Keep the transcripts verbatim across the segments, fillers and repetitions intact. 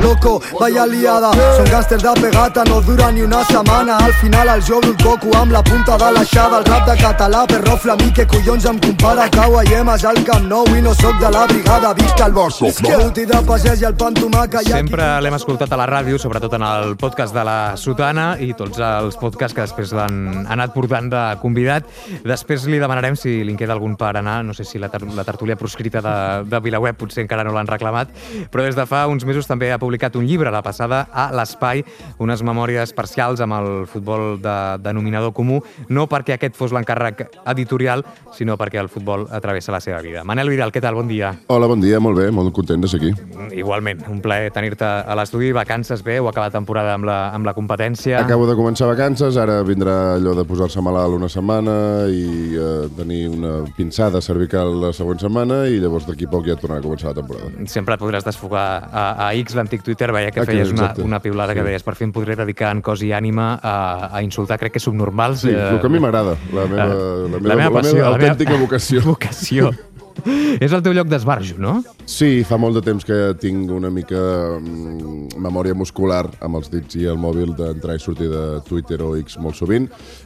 loco, vaya liada. Són gàngsters de pegata, no dura ni una setmana. Al final el jo el coco amb la punta de l'aixada. El rap de català, perro flamí, que collons em compara. Cau a Yemes al Camp Nou i no soc de la brigada. Visca el Barça, Bouti de pagès i el pan tomaca. Sempre l'hem escoltat a la ràdio, sobretot en el podcast de la Sotana i tots els podcasts que després l'han anat portant de convidat. Després li demanarem si li en queda algun per anar. No sé si la, ter la tertúlia proscrita de, de Vilaweb potser encara no l'han reclamat, però des de fa uns mesos també ha publicat un llibre, La passada a l'Espai, unes memòries parcials amb el futbol de denominador comú, no perquè aquest fos l'encàrrec editorial, sinó perquè el futbol atravessa la seva vida. Manel Vidal, què tal? Bon dia. Hola, bon dia, molt bé, molt content de ser aquí. Igualment, un plaer tenir-te a l'estudi. Vacances bé, heu acabat temporada amb la, amb la competència. Acabo de començar vacances, ara vindrà allò de posar-se malalt una setmana i eh, tenir una pinçada cervical la següent setmana i llavors d'aquí poc ja tornarà a començar la temporada. Sempre et podràs desfogar a, a X, l'antic Twitter, veia que Aquí, feies una, exacte. una piulada que Sí. deies, per fi em podré dedicar en cos i ànima a, a insultar, crec que subnormals. Sí, el que a mi m'agrada, la meva, la meva, la meva passió, la meva autèntica la meva vocació. vocació. És el teu lloc d'esbarjo, no? Sí, fa molt de temps que tinc una mica mm, memòria muscular amb els dits i el mòbil d'entrar i sortir de Twitter o X molt sovint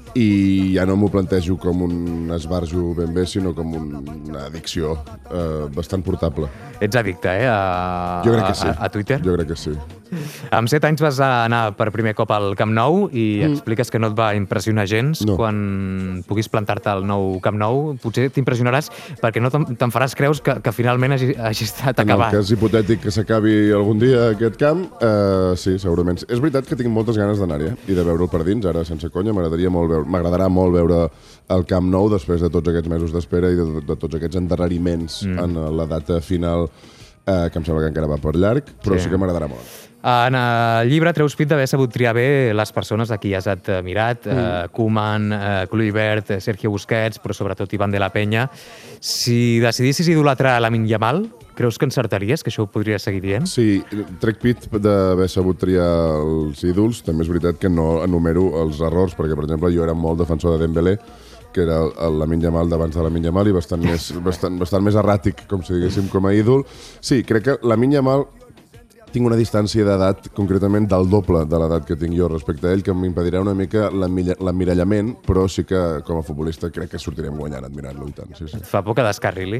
i ja no m'ho plantejo com un esbarjo ben bé, sinó com un, una addicció eh, bastant portable. Ets addicte, eh? A, Jo crec que sí. A, a Twitter? Jo crec que sí. Amb set anys vas anar per primer cop al Camp Nou i mm. expliques que no et va impressionar gens. No. Quan puguis plantar-te al nou Camp Nou, potser t'impressionaràs perquè no te'n te faràs creus que, que finalment hagi, hagi estat En el acabat. cas hipotètic que s'acabi algun dia aquest camp, eh, sí, segurament. És veritat que tinc moltes ganes d'anar-hi eh? i de veure'l per dins, ara sense conya. M'agradaria molt veure, m'agradarà molt veure el Camp Nou després de tots aquests mesos d'espera i de, de tots aquests endarreriments mm. en la data final, eh, que em sembla que encara va per llarg, però sí, sí que m'agradarà molt. En el llibre treus pit d'haver sabut triar bé les persones a qui has admirat, mm. eh, Koeman, eh, Kluivert, Sergio Busquets, però sobretot Ivan de la Peña. Si decidissis idolatrar Lamine Yamal, creus que encertaries, que això ho podries seguir dient? Sí, trec pit d'haver sabut triar els ídols. També és veritat que no enumero els errors, perquè, per exemple, jo era molt defensor de Dembélé, que era el Lamine Yamal d'abans de Lamine Yamal i bastant més, bastant, bastant més erràtic, com si diguéssim, com a ídol. Sí, crec que Lamine Yamal tinc una distància d'edat, concretament del doble de l'edat que tinc jo respecte a ell, que m'impedirà una mica l'emmirallament, però sí que, com a futbolista, crec que sortirem guanyant admirant-lo i tant. Sí, sí. Fa por que descarrili?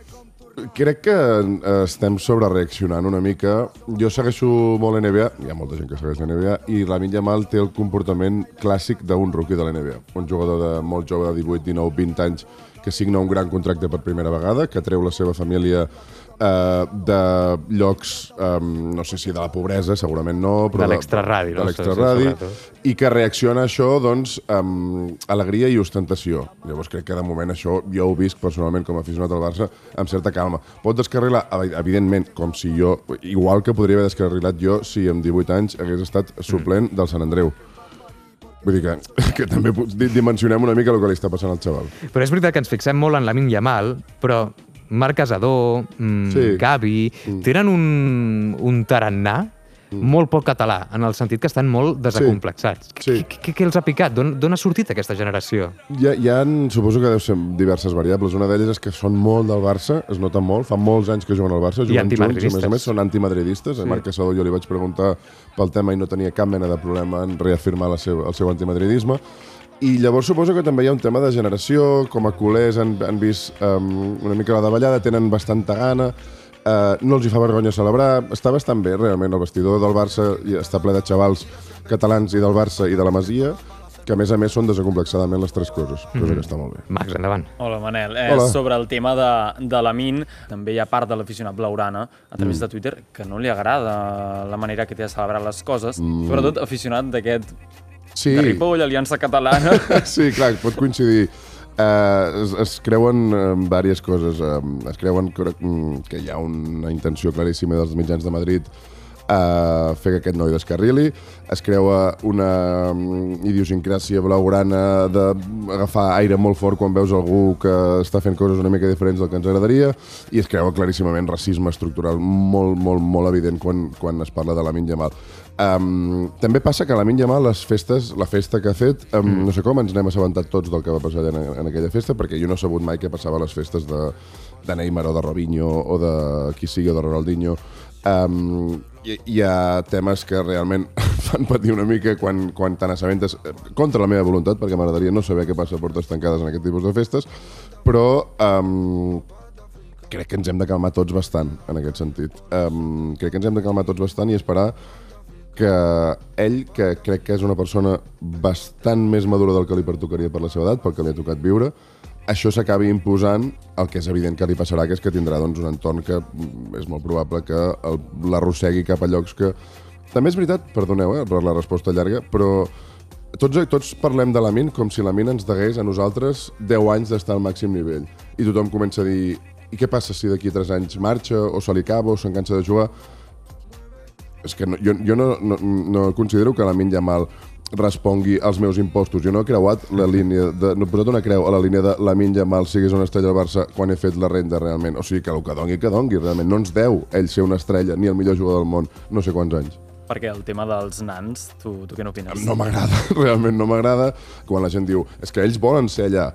Crec que estem sobrereaccionant una mica. Jo segueixo molt l'N B A, hi ha molta gent que segueix l'N B A, i Lamine Yamal té el comportament clàssic d'un rookie de l'N B A. Un jugador de molt jove, de divuit, dinou, vint anys, que signa un gran contracte per primera vegada, que treu la seva família eh, de llocs, eh, no sé si de la pobresa, segurament no, però de l'extraradi, de, no? de l'extraradi, i que reacciona a això doncs, amb alegria i ostentació. Llavors crec que de moment això jo ho visc personalment com a aficionat al Barça amb certa calma. Pot descarrilar, evidentment, com si jo, igual que podria haver descarrilat jo si amb divuit anys hagués estat suplent mm. del Sant Andreu. Vull dir que, que també dimensionem una mica el que li està passant al xaval. Però és veritat que ens fixem molt en Lamine Yamal, però Marc Casador, mmm, sí. Gavi, mm. tenen un, un tarannà mm. molt poc català, en el sentit que estan molt desacomplexats. Sí. Sí. Què els ha picat? D'on ha sortit aquesta generació? Hi ha, hi ha, suposo que deu ser diverses variables. Una d'elles és que són molt del Barça, es nota molt, fa molts anys que juguen al Barça, juguen junts, i a més a més són antimadridistes. Sí. A Marc Casador jo li vaig preguntar pel tema i no tenia cap mena de problema en reafirmar la seva, el seu antimadridisme. I llavors suposo que també hi ha un tema de generació, com a culers han, han vist um, una mica la davallada, tenen bastanta gana, uh, no els hi fa vergonya celebrar, està bastant bé realment el vestidor del Barça, i està ple de xavals catalans i del Barça i de la Masia, que a més a més són desacomplexadament les tres coses, cosa mm-hmm. que està molt bé. Max, endavant. Hola, Manel. Eh, Hola. Sobre el tema de, de Lamine, també hi ha part de l'aficionat blaugrana a través mm. de Twitter que no li agrada la manera que té de celebrar les coses, mm. sobretot aficionat d'aquest sí. de Ripoll, Aliança Catalana. Sí, clar, pot coincidir. Uh, es, es creuen en diverses coses. Uh, es creuen que, que hi ha una intenció claríssima dels mitjans de Madrid a fer que aquest noi descarrili. Es creua una idiosincràsia blaugrana d'agafar aire molt fort quan veus algú que està fent coses una mica diferents del que ens agradaria, i es creua claríssimament racisme estructural molt, molt, molt evident quan, quan es parla de Lamine Yamal. Um, també passa que Lamine Yamal, les festes, la festa que ha fet, um, mm. no sé com, ens n'hem assabentat tots del que va passar en, en aquella festa, perquè jo no he sabut mai què passava a les festes de, de Neymar o de Robinho o de qui sigui, o de Ronaldinho. Um, hi, hi ha temes que realment fan patir una mica quan, quan te n'assabentes contra la meva voluntat, perquè m'agradaria no saber què passa a portes tancades en aquest tipus de festes, però um, crec que ens hem de calmar tots bastant en aquest sentit. Um, crec que ens hem de calmar tots bastant i esperar que ell, que crec que és una persona bastant més madura del que li pertocaria per la seva edat, pel que li ha tocat viure, això s'acabi imposant el que és evident que li passarà, que és que tindrà doncs, un entorn que és molt probable que l'arrossegui cap a llocs que... També és veritat, perdoneu eh, per la resposta llarga, però tots, tots parlem de la Min com si la Min ens degués a nosaltres deu anys d'estar al màxim nivell. I tothom comença a dir, i què passa si d'aquí tres anys marxa, o se li acaba, o se'n cansa de jugar? És que no, jo, jo no, no, no considero que Lamine Yamal respongui als meus impostos. Jo no he creuat la línia de... No he posat una creu a la línia de Lamine Yamal siguis una estrella del Barça quan he fet la renda realment. O sigui que el que dongui, que dongui realment. No ens deu ell ser una estrella ni el millor jugador del món no sé quants anys. Perquè el tema dels nans, tu, tu què n'opines? No m'agrada, realment no m'agrada. Quan la gent diu, és que ells volen ser allà.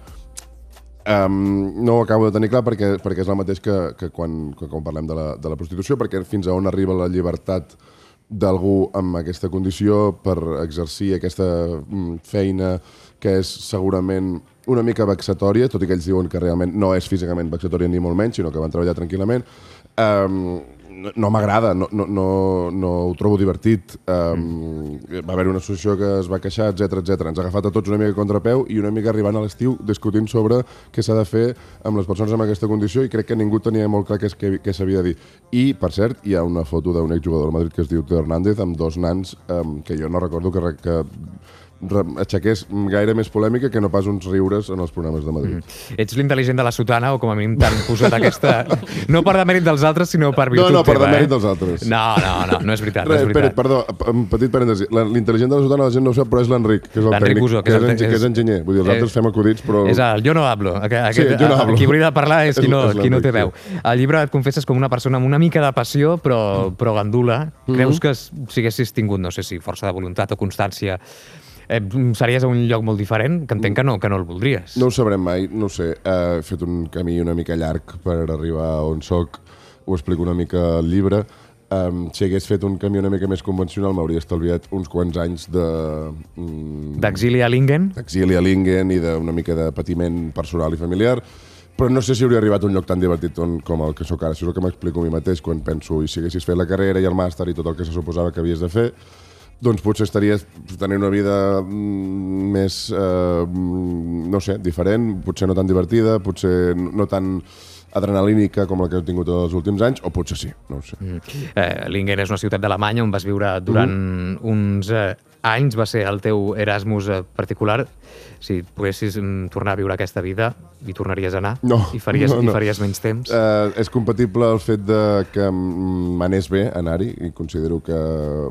Um, no ho acabo de tenir clar perquè, perquè és el mateix que, que, quan, que quan parlem de la, de la prostitució, perquè fins a on arriba la llibertat d'algú amb aquesta condició per exercir aquesta feina que és segurament una mica vexatòria, tot i que ells diuen que realment no és físicament vexatòria ni molt menys, sinó que van treballar tranquil·lament. Um, no no m'agrada, no, no, no, no ho trobo divertit. Um, mm. Va haver una associació que es va queixar, etcètera etcètera. Ens ha agafat a tots una mica contrapeu i una mica arribant a l'estiu discutint sobre què s'ha de fer amb les persones amb aquesta condició i crec que ningú tenia molt clar què, què, què s'havia de dir. I, per cert, hi ha una foto d'un exjugador del Madrid que es diu Teo Hernández amb dos nans um, que jo no recordo que... que aixequés gaire més polèmica que no pas uns riures en els programes de Madrid. Mm. Ets l'intel·ligent de la sotana, o com a mínim t'han posat aquesta... No per demèrit dels altres, sinó per virtut teva. No, no, per teva, demèrit eh? dels altres. No, no, no, no és veritat. Re, no és veritat. Pere, perdó, un petit parèntesi. L'intel·ligent de la sotana la gent no ho sap, però és l'Enric, que és el tècnic, Uso, que, que, és, és, que és enginyer. Vull dir, els altres fem acudits, però... És el jo no hablo. Aquest, sí, jo no hablo. Qui hauria de parlar és qui no, és, és qui no té veu. Sí. Al llibre et confesses com una persona amb una mica de passió, però, però gandula. Creus mm-hmm. que si haguessis tingut, no sé si força de voluntat o constància, Eh, series a un lloc molt diferent, que entenc que no, que no el voldries. No ho sabrem mai, no ho sé. He fet un camí una mica llarg per arribar on soc, ho explico una mica al llibre. Um, si hagués fet un camí una mica més convencional m'hauria estalviat uns quants anys de... Um, D'exili a Lingen? D'exili a Lingen i d'una mica de patiment personal i familiar, però no sé si hauria arribat a un lloc tan divertit on, com el que sóc ara. Això és el que m'explico a mi mateix quan penso i si haguessis fet la carrera i el màster i tot el que se suposava que havies de fer, doncs potser estaries tenint una vida més, eh, no sé, diferent, potser no tan divertida, potser no tan adrenalínica com la que he tingut els últims anys, o potser sí, no ho sé. Mm. Eh, Lingen és una ciutat d'Alemanya on vas viure durant mm. uns eh, anys, va ser el teu Erasmus eh, particular. Si poguessis mm, tornar a viure aquesta vida, hi tornaries a anar? No, I faries, no, no. I faries menys temps? Uh, és compatible el fet de que m'anés bé anar-hi i considero que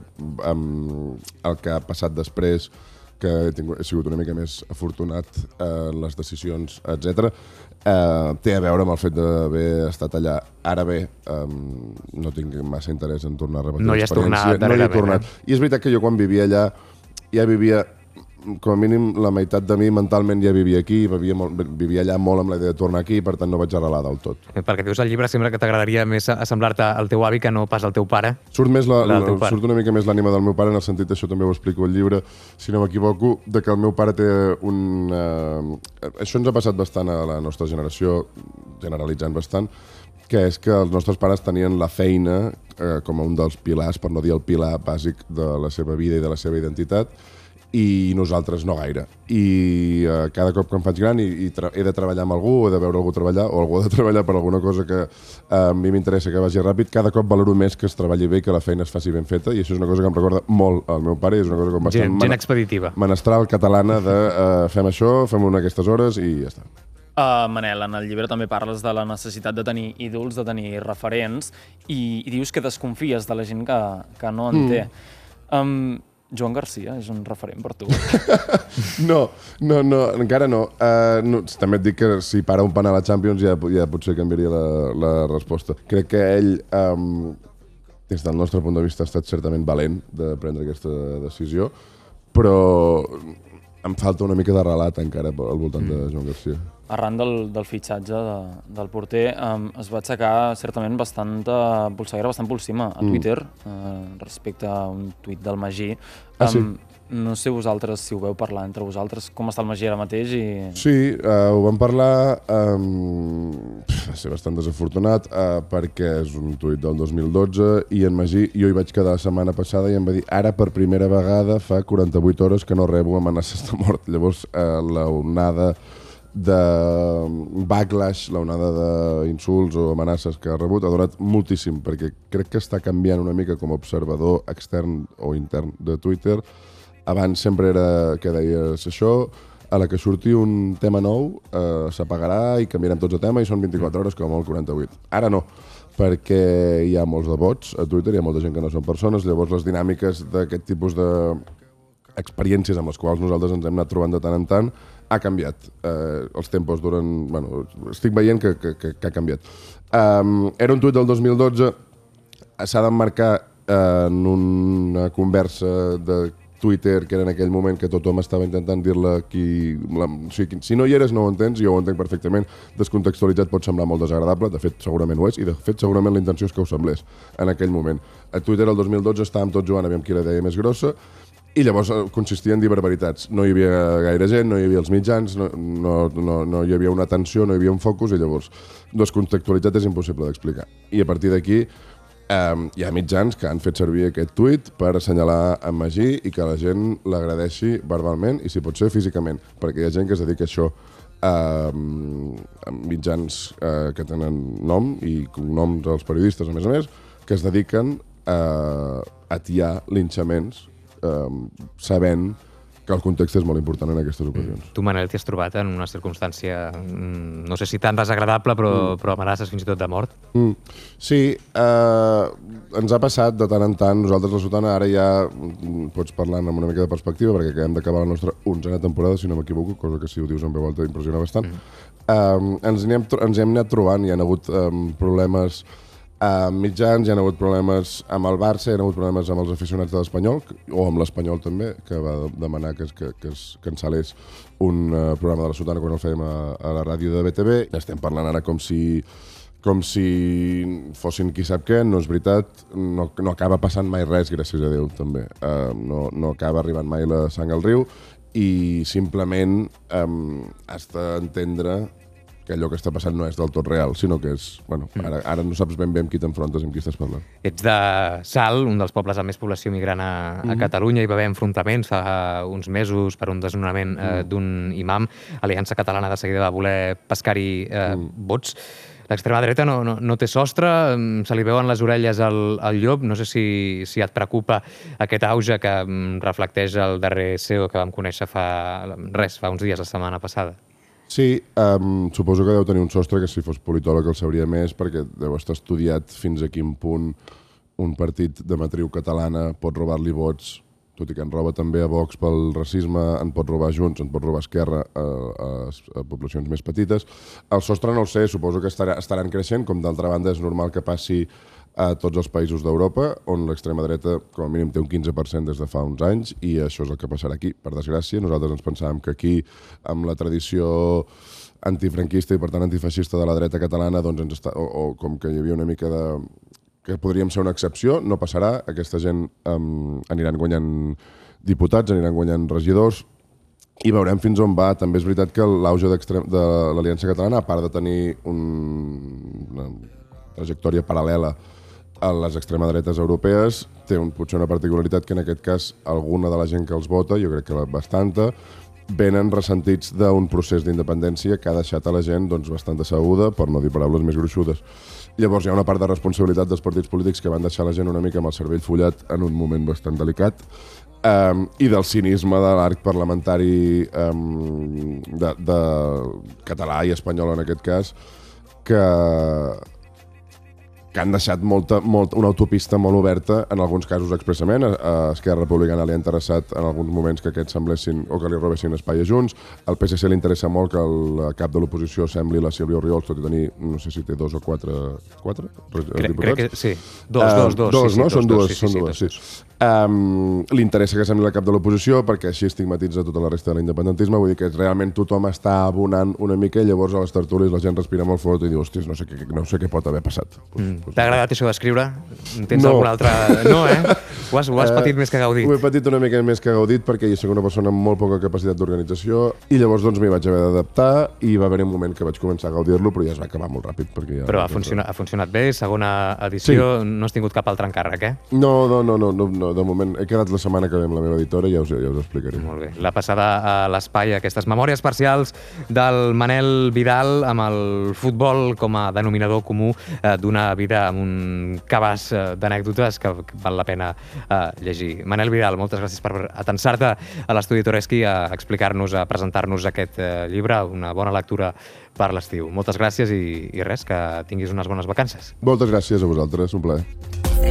um, el que ha passat després, que he, tingut, he sigut una mica més afortunat en uh, les decisions, etcètera, uh, té a veure amb el fet d'haver estat allà. Ara bé, um, no tinc massa interès en tornar a repetir no l'experiència. No hi has tornat. Eh? I és veritat que jo quan vivia allà ja vivia... com a mínim la meitat de mi mentalment ja vivia aquí, vivia, molt, vivia allà molt amb la idea de tornar aquí, per tant no vaig arrelar del tot. Perquè dius al llibre sembla que t'agradaria més assemblar-te al teu avi que no pas al teu pare. Surt, més la, la la, pare. surt una mica més l'ànima del meu pare, en el sentit, això també ho explico al llibre, si no m'equivoco, de que el meu pare té un... Eh, això ens ha passat bastant a la nostra generació, generalitzant bastant, que és que els nostres pares tenien la feina eh, com a un dels pilars, per no dir el pilar bàsic de la seva vida i de la seva identitat, i nosaltres no gaire. I eh, cada cop que em faig gran i, i he de treballar amb algú, he de veure algú treballar, o algú ha de treballar per alguna cosa que eh, a mi m'interessa que vagi ràpid, cada cop valoro més que es treballi bé i que la feina es faci ben feta, i això és una cosa que em recorda molt al meu pare, i és una cosa com bastant... Gent, gent expeditiva. Menestral catalana de eh, fem això, fem-ho en aquestes hores i ja està. Uh, Manel, en el llibre també parles de la necessitat de tenir ídols, de tenir referents, i, i dius que desconfies de la gent que, que no en té. Mm. Um, Joan Garcia és un referent per tu? no, no, no, encara no. Uh, no. També et dic que si para un pan a la Champions ja, ja potser canviaria la, la resposta. Crec que ell, um, des del nostre punt de vista, ha estat certament valent de prendre aquesta decisió, però em falta una mica de relat encara al voltant mm. de Joan Garcia. arran del, del fitxatge de, del porter, um, es va aixecar certament bastant polseguera, bastant por cima a Twitter, mm. uh, respecte a un tuit del Magí. Um, ah, sí? No sé vosaltres si ho veu parlar entre vosaltres, com està el Magí ara mateix? I... Sí, uh, ho vam parlar, um, va ser bastant desafortunat, uh, perquè és un tuit del dos mil dotze i en Magí, jo hi vaig quedar la setmana passada i em va dir ara per primera vegada fa quaranta-vuit hores que no rebo amenaces de mort. Llavors, uh, la onada de backlash, la onada d'insults o amenaces que ha rebut ha donat moltíssim, perquè crec que està canviant una mica com a observador extern o intern de Twitter. Abans sempre era que deies això, a la que surti un tema nou eh, s'apagarà i canviarem tots de tema i són vint-i-quatre hores com el quaranta-vuit. Ara no, perquè hi ha molts de bots a Twitter, hi ha molta gent que no són persones, llavors les dinàmiques d'aquest tipus d'experiències amb les quals nosaltres ens hem anat trobant de tant en tant ha canviat. Eh, els tempos duren... Bueno, estic veient que, que, que, que ha canviat. Um, era un tuit del dos mil dotze, s'ha d'emmarcar eh, en una conversa de Twitter, que era en aquell moment que tothom estava intentant dir-la qui... La, o sigui, si no hi eres no ho entens, jo ho entenc perfectament, descontextualitzat pot semblar molt desagradable, de fet segurament ho és, i de fet segurament la intenció és que ho semblés en aquell moment. A Twitter el dos mil dotze estàvem tots jugant, aviam qui la deia més grossa, i llavors consistia en dir barbaritats. No hi havia gaire gent, no hi havia els mitjans, no, no, no, no hi havia una atenció, no hi havia un focus, i llavors descontextualitzat és impossible d'explicar. I a partir d'aquí Um, hi ha mitjans que han fet servir aquest tuit per assenyalar en Magí i que la gent l'agradeixi verbalment i, si pot ser, físicament, perquè hi ha gent que es dedica a això, um, mitjans uh, que tenen nom i cognoms als periodistes, a més a més, que es dediquen uh, a atiar linxaments um, sabent que el context és molt important en aquestes ocasions. Tu, Manel, t'hi has trobat en una circumstància, no sé si tan desagradable, però, mm. però amenaces fins i tot de mort? Mm. Sí, eh, ens ha passat de tant en tant. Nosaltres, la Sotana, ara ja pots parlar amb una mica de perspectiva, perquè acabem d'acabar la nostra onzena temporada, si no m'equivoco, cosa que si ho dius en veu alta impressiona bastant. Mm. Eh, ens, hem, ens hem anat trobant, hi ha hagut eh, problemes a mitjans, hi ha hagut problemes amb el Barça, hi ha hagut problemes amb els aficionats de l'Espanyol, o amb l'Espanyol també, que va demanar que es, que, que es cancel·lés un uh, programa de la Sotana quan el fèiem a, a la ràdio de B T V. Estem parlant ara com si, com si fossin qui sap què, no és veritat, no, no acaba passant mai res, gràcies a Déu, també. Uh, no, no acaba arribant mai la sang al riu i simplement um, has d'entendre que allò que està passant no és del tot real, sinó que és... Bueno, ara, ara no saps ben bé amb qui t'enfrontes, amb qui estàs parlant. Ets de Salt, un dels pobles amb més població migrant a, a mm-hmm. Catalunya. Hi va haver enfrontaments fa uns mesos per un desnonament eh, mm. d'un imam. Aliança Catalana de seguida va voler pescar-hi eh, mm. vots. L'extrema dreta no, no, no té sostre, se li veuen les orelles al, al llop. No sé si, si et preocupa aquest auge que reflecteix el darrer C E O que vam conèixer fa, res, fa uns dies, la setmana passada. Sí, um, suposo que deu tenir un sostre que si fos politòleg el sabria més, perquè deu estar estudiat fins a quin punt un partit de matriu catalana pot robar-li vots, tot i que en roba també a Vox pel racisme, en pot robar Junts, en pot robar Esquerra a, a, a poblacions més petites. El sostre no el sé, suposo que estarà, estaran creixent, com d'altra banda és normal que passi a tots els països d'Europa, on l'extrema dreta com a mínim té un quinze per cent des de fa uns anys, i això és el que passarà aquí, per desgràcia. Nosaltres ens pensàvem que aquí, amb la tradició antifranquista i per tant antifeixista de la dreta catalana, doncs ens està, o, o com que hi havia una mica de... que podríem ser una excepció, no passarà. Aquesta gent um, aniran guanyant diputats, aniran guanyant regidors, i veurem fins on va. També és veritat que l'auge de l'Aliança Catalana, a part de tenir un, una trajectòria paral·lela a les extremadretes europees, té un, potser una particularitat que en aquest cas alguna de la gent que els vota, jo crec que bastanta, venen ressentits d'un procés d'independència que ha deixat a la gent doncs, bastant asseguda, per no dir paraules més gruixudes. Llavors hi ha una part de responsabilitat dels partits polítics que van deixar la gent una mica amb el cervell follat en un moment bastant delicat, um, i del cinisme de l'arc parlamentari um, de, de català i espanyol en aquest cas, que que han deixat molta, molta, una autopista molt oberta, en alguns casos expressament. A, a Esquerra Republicana li ha interessat en alguns moments que aquests semblessin o que li robessin espai a Junts. Al P S C li interessa molt que el cap de l'oposició sembli la Sílvia Oriols, tot i tenir, no sé si té dos o quatre... Quatre? Crec, crec que sí. Dos, uh, dos, dos. Dos, sí, no? Sí, són dos, dues, sí, són sí, dues, sí. sí. Um, li interessa que sembli la cap de l'oposició perquè així estigmatitza tota la resta de l'independentisme. Vull dir que realment tothom està abonant una mica i llavors a les tertúlies la gent respira molt fort i diu, hòstia, no sé què, no sé què pot haver passat. Mm. T'ha agradat això d'escriure? Tens no. alguna altra... No, eh? Ho has, ho has patit uh, més que gaudit. Ho he patit una mica més que gaudit perquè jo soc una persona amb molt poca capacitat d'organització i llavors doncs m'hi vaig haver d'adaptar i va haver un moment que vaig començar a gaudir-lo però ja es va acabar molt ràpid. Perquè ja però ha funcionat, ha funcionat bé, segona edició, sí. No has tingut cap altre encàrrec, eh? No, no, no, no, no, no, de moment he quedat la setmana que ve amb la meva editora i ja us, ja us ho explicaré. Molt bé. La passada a l'espai, aquestes memòries parcials del Manel Vidal amb el futbol com a denominador comú eh, d'una vida amb un cabàs eh, d'anècdotes que, que val la pena eh, llegir. Manel Vidal, moltes gràcies per atensar-te a l'estudi Toreschi a explicar-nos, a presentar-nos aquest eh, llibre, una bona lectura per l'estiu. Moltes gràcies i, i res, que tinguis unes bones vacances. Moltes gràcies a vosaltres, un plaer.